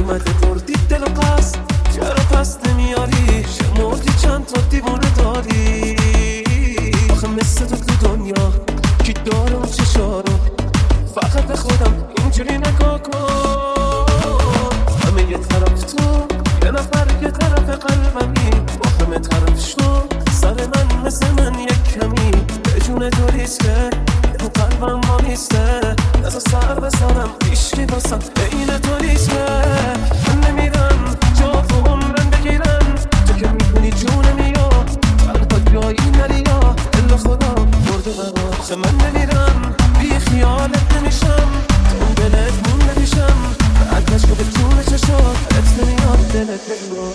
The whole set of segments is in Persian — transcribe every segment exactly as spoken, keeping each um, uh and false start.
نیومده بردی دل و قصد، چرا پس نمیاری؟ شمردی چند تا دیوونه داری؟ آخه مثل تو تو دنیا کی داره اون چشارو؟ فقط به خودم اینجوری نگاه کن. همه یه طرف تو، یه نفر یه طرف قلبمی، با همه طرف شو سر من مثل من یک کمی. به جون تو ریسکه تو قلبم ما نیسته، نزا سر بسارم ایشکی باسم این تو نیسته. من نمیرم جا تو عمرن بگیرن، تو که میکنی جونمی یا تنها جایی نری یا الا خدا برده بقا. آخه من نمیرم بی خیالت نمیشم، تو دلت مونده میشم، بعد نشو به جون چشات ات نمیاد دلت بگو.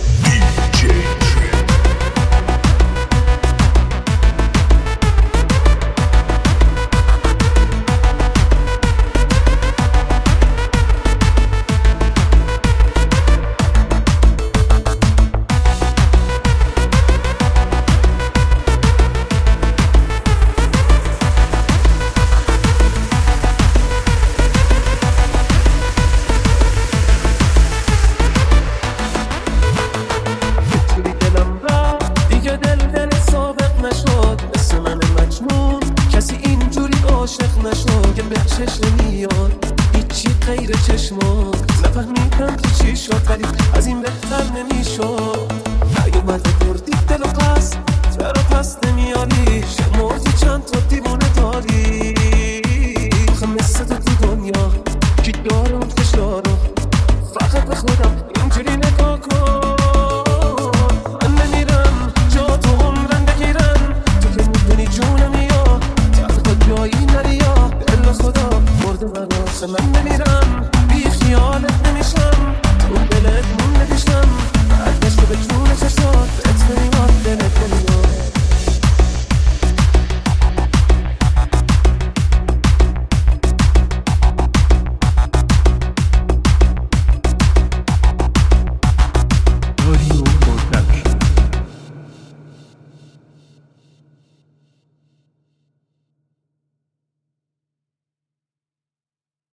نشد که به چشم نمیاد هیچی غیر چشمات، نفهمیدم که چی شد ولی از این بهتر نمیشد. نیومده بردی دل و قصد، چرا پس نمیاری؟ شمردی چند تا دیوونه داری؟ آخه مثل تو تو دنیا کی داره اون فشارو؟ فقط به خودم اینجوری نگاه کن. من نمیرم جا تو عمرن بگیرن، تو که میدونی جونمی یا تنها جایی نری یا الا خدا برده بقا. من نمیرم بی خیالت